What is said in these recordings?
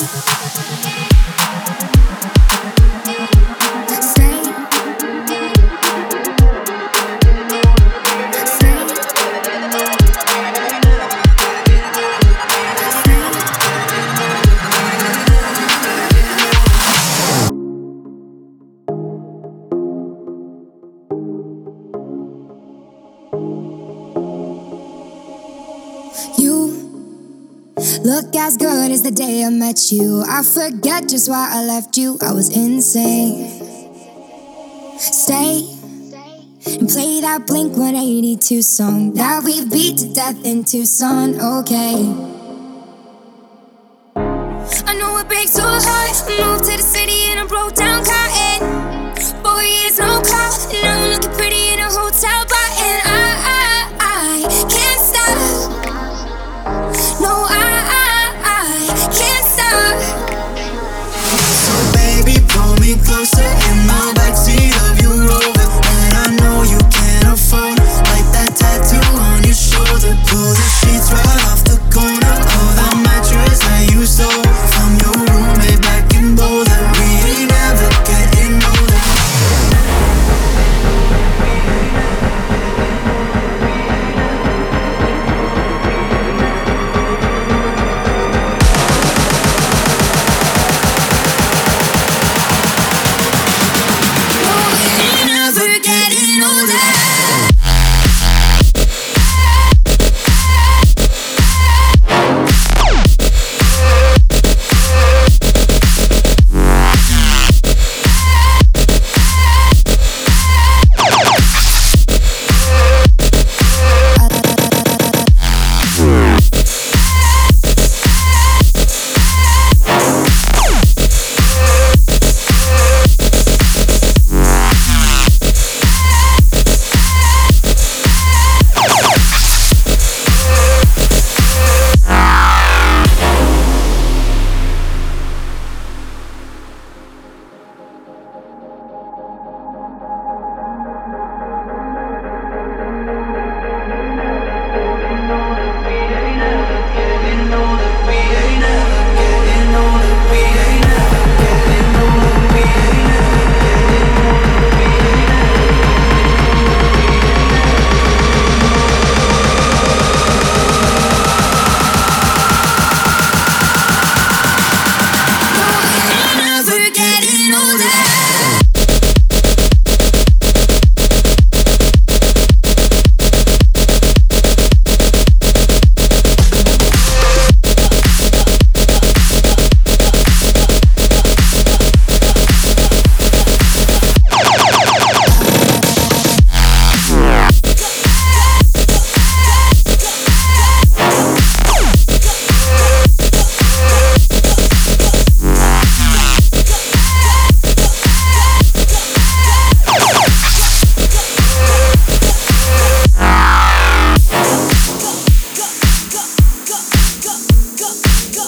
Look as good as the day I met you. I forget just why I left you. I was insane. Stay and play that Blink 182 song that we beat to death in Tucson. Okay. I know it breaks your heart. Moved to the city and I broke down crying. 4 years, no call, and now I'm looking pretty in a hotel bar. And I can't stop. No, I can't stop. So baby, pull me closer in the backseat of your Rover. And I know you can't afford like that tattoo on your shoulder. Pull the sheets right off the corner of the mattress that you stole from your roommate back in Boulder. We ain't ever getting older. Never getting older.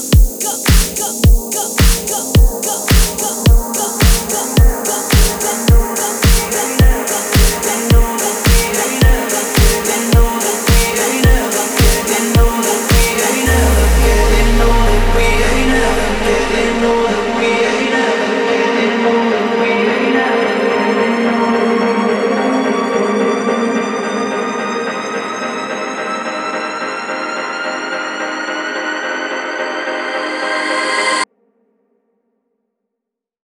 Go.